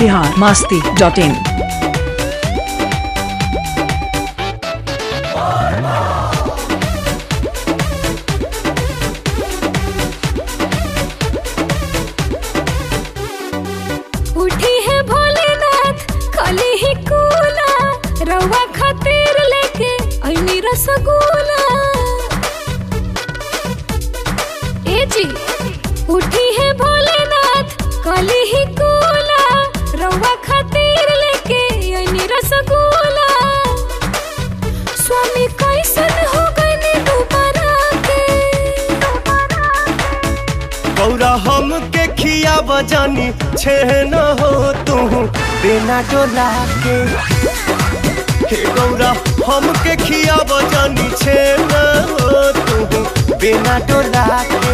biharmasti.in। उठी है भोलेनाथ खाली ही कूला रवा खातिर लेके आईनी रसगुल्ला। ए जी उठी है भोलेनाथ खाली ही कूला रवा खातिर लेके आईनी रसगुल्ला। स्वामी कैसन हो गए दोबारा के गौरा हम के खिया बजानी छे न हो तू बिना डोला के। हे गौरा हम के खिया बजानी छे न हो तू बिना डोला के।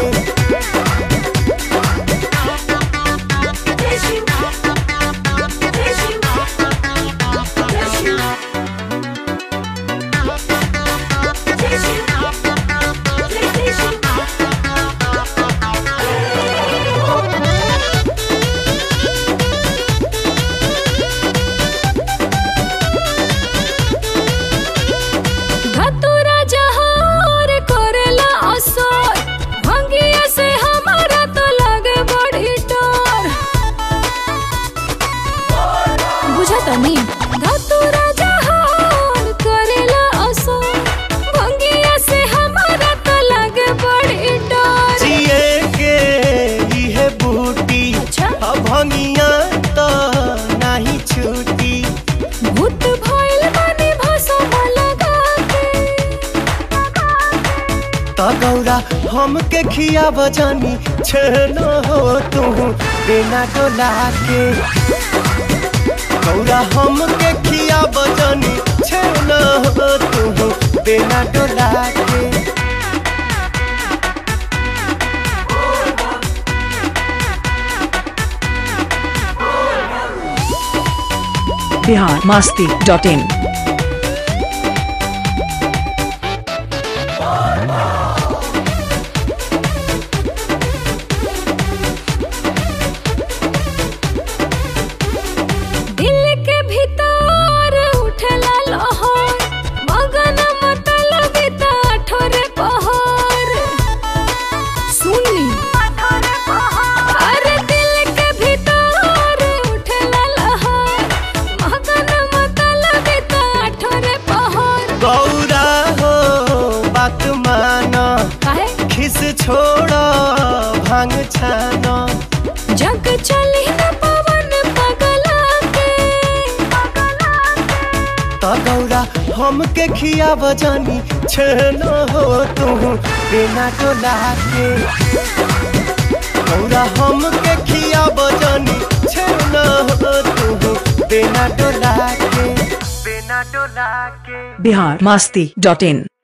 गौरा हम के खिया बजानी छे न हो तू बिना डोला के। गौरा हम के खिया बजानी छे न हो तू बिना डोला के। biharmasti.in। गौरा हो बात माना खिस छोड़ा भांग छाना। जग चली न पवन पगला के तो गौरा हम के खिया बजानी छे न हो तू बिना डोला के। गौरा हम के खिया बजानी छे न हो तू बिना डोला के। बिना डोला के। biharmasti.in।